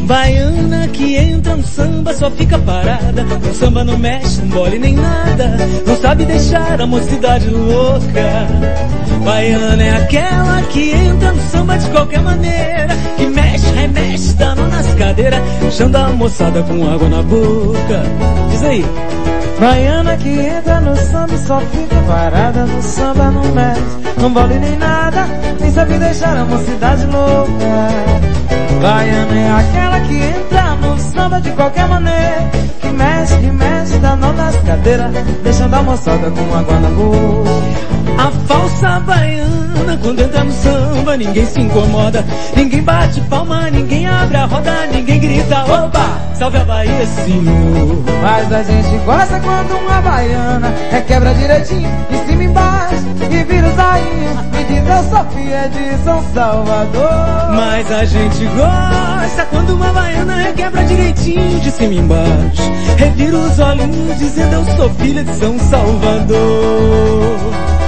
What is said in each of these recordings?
Baiana que entra no samba só fica parada. No samba não mexe, não bole nem nada. Não sabe deixar a mocidade louca. Baiana é aquela que entra no samba de qualquer maneira, que mexe, remexe, dando nas cadeiras, deixando a moçada com água na boca. Diz aí. Baiana que entra no samba e só fica parada. No samba não mexe, não bole nem nada, nem sabe deixar a mocidade louca. Baiana é aquela que entra no samba de qualquer maneira, que mexe, dá nó nas cadeiras, deixando a moçada com água na boca. A falsa baiana, quando entra no samba, ninguém se incomoda, ninguém bate palma, ninguém abre a roda, ninguém grita, opa, salve a Bahia, senhor. Mas a gente gosta quando uma baiana requebra direitinho, de cima e embaixo, e vira o zainho, e diz eu sou filha de São Salvador. Mas a gente gosta quando uma baiana requebra direitinho, de cima e embaixo, revira os olhinhos, dizendo eu sou filha de São Salvador.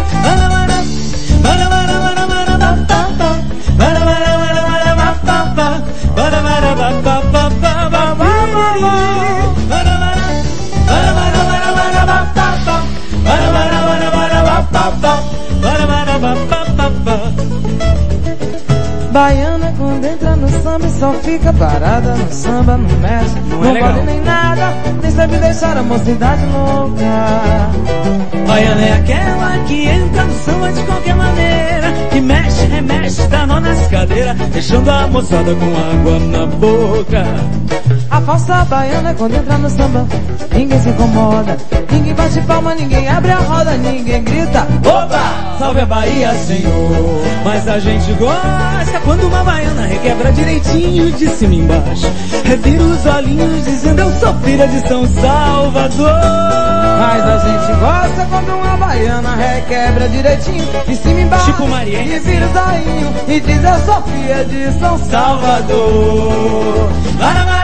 Baiana quando entra no samba e só fica parada. No samba não mexe, não vale nem nada, nem sabe deixar a mocidade louca. Baiana é aquela que entra no samba de qualquer maneira, que mexe, remexe, dá nó nas cadeiras, deixando a moçada com água na boca. A falsa baiana quando entra no samba, ninguém se incomoda, ninguém bate palma, ninguém abre a roda, ninguém grita, opa, salve a Bahia, senhor. Mas a gente gosta quando uma baiana requebra direitinho, de cima e embaixo, revira os olhinhos, dizendo eu sou filha de São Salvador. Mas a gente gosta quando uma baiana requebra direitinho, de cima e embaixo, tipo Mariana, e vira o zainho, e diz eu sou filha de São Salvador.